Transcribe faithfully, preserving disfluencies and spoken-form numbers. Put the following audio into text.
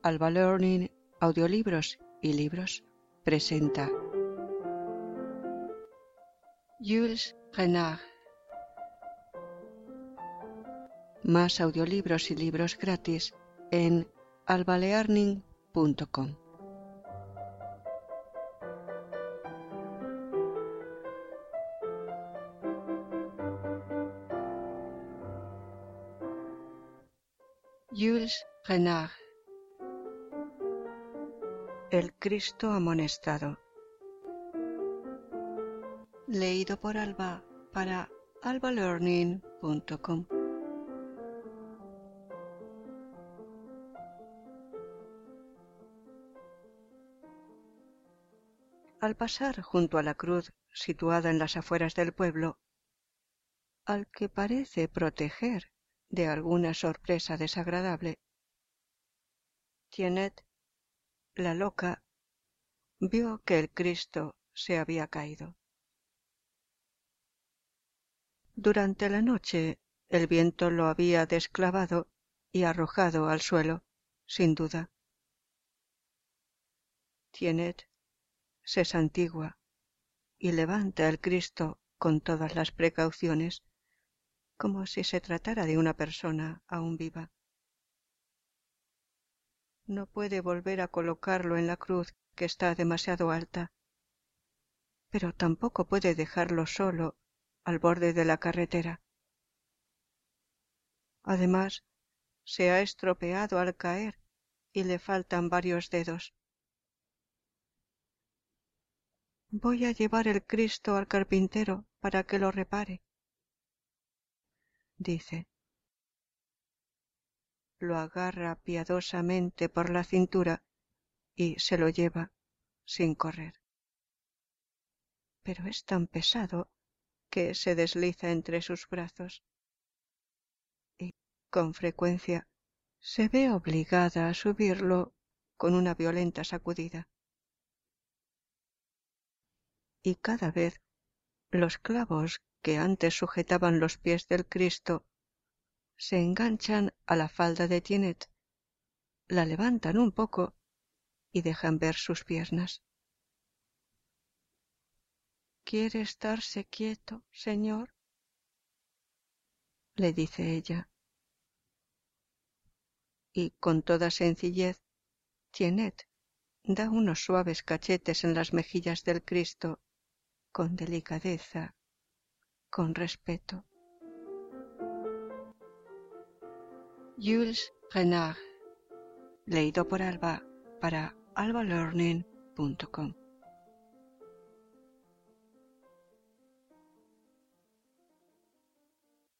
Alba Learning Audiolibros y Libros presenta Jules Renard. Más audiolibros y libros gratis en alba learning punto com. Jules Renard. El Cristo amonestado. Leído por Alba para alba learning punto com. Al pasar junto a la cruz situada en las afueras del pueblo, al que parece proteger de alguna sorpresa desagradable, Tiennet, la loca, vio que el Cristo se había caído. Durante la noche el viento lo había desclavado y arrojado al suelo, sin duda. Tiennet se santigua y levanta el Cristo con todas las precauciones, como si se tratara de una persona aún viva. No puede volver a colocarlo en la cruz, que está demasiado alta, pero tampoco puede dejarlo solo al borde de la carretera. Además, se ha estropeado al caer y le faltan varios dedos. Voy a llevar el Cristo al carpintero para que lo repare, dice. Lo agarra piadosamente por la cintura y se lo lleva sin correr. Pero es tan pesado que se desliza entre sus brazos y, con frecuencia, se ve obligada a subirlo con una violenta sacudida. Y cada vez los clavos que antes sujetaban los pies del Cristo se enganchan a la falda de Tiennet, la levantan un poco y dejan ver sus piernas. ¿Quiere estarse quieto, señor?, le dice ella. Y con toda sencillez, Tiennet da unos suaves cachetes en las mejillas del Cristo, con delicadeza, con respeto. Jules Renard, leído por Alba para alba learning punto com.